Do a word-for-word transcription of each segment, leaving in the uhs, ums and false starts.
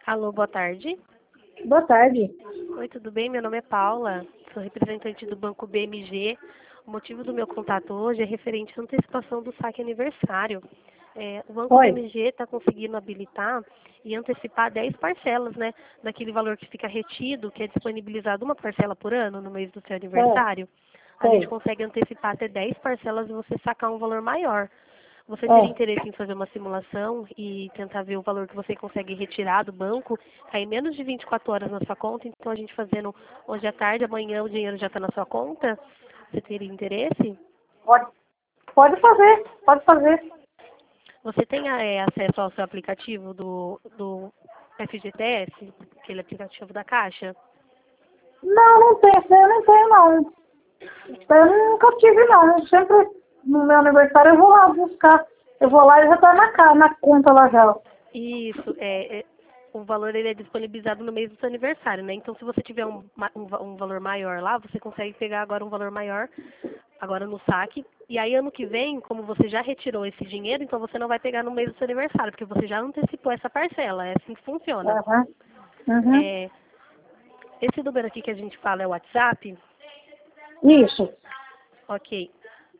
Alô, boa tarde. Boa tarde. Oi, tudo bem? Meu nome é Paula, sou representante do Banco B M G. O motivo do meu contato hoje é referente à antecipação do saque aniversário. É, o Banco Oi. B M G está conseguindo habilitar e antecipar dez parcelas, né, daquele valor que fica retido, que é disponibilizado uma parcela por ano no mês do seu aniversário. A gente Sei. consegue antecipar até dez parcelas e você sacar um valor maior. Você teria É. interesse em fazer uma simulação e tentar ver o valor que você consegue retirar do banco? Cair menos de vinte e quatro horas na sua conta, então a gente fazendo hoje à tarde, amanhã o dinheiro já está na sua conta. Você teria interesse? Pode, pode fazer, pode fazer. Você tem é, acesso ao seu aplicativo do, do F G T S, aquele aplicativo da Caixa? Não, não tenho, eu não tenho não. Eu nunca tive não. Eu sempre, no meu aniversário, eu vou lá buscar. Eu vou lá e já tá na, ca- na conta lá já. Isso, é, é, o valor ele é disponibilizado no mês do seu aniversário, né? Então, se você tiver um, ma- um, va- um valor maior lá, você consegue pegar agora um valor maior, agora no saque. E aí, ano que vem, como você já retirou esse dinheiro, então você não vai pegar no mês do seu aniversário, porque você já antecipou essa parcela. É assim que funciona. Aham. Uhum. É, esse número aqui que a gente fala é o WhatsApp. Isso. Ok.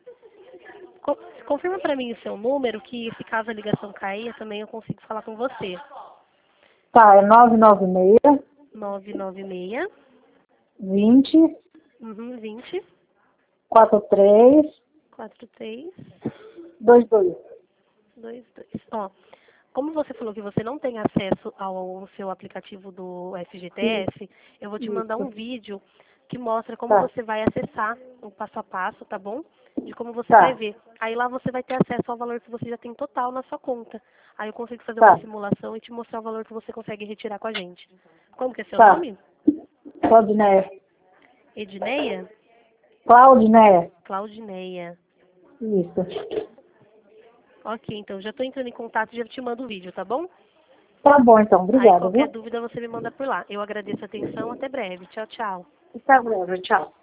Co- Confirma para mim o seu número, que se caso a ligação cair, também eu consigo falar com você. Tá, é nove nove seis, nove nove seis, vinte, uhum, vinte, quarenta e três, quatro três vinte e dois. dois dois. Ó, como você falou que você não tem acesso ao seu aplicativo do F G T S, eu vou te mandar um Isso. vídeo que mostra como Tá, você vai acessar o passo a passo, tá bom? De como você vai tá, ver. Aí lá você vai ter acesso ao valor que você já tem total na sua conta. Aí eu consigo fazer uma tá, simulação e te mostrar o valor que você consegue retirar com a gente. Como que é seu tá. nome? Claudineia. Edneia? Claudineia. Claudineia. Isso. Ok, então já estou entrando em contato e já te mando o vídeo, tá bom? Tá bom então, Aí obrigada, qualquer viu? dúvida você me manda por lá. Eu agradeço a atenção, até breve. Tchau, tchau. Tá bom, tchau.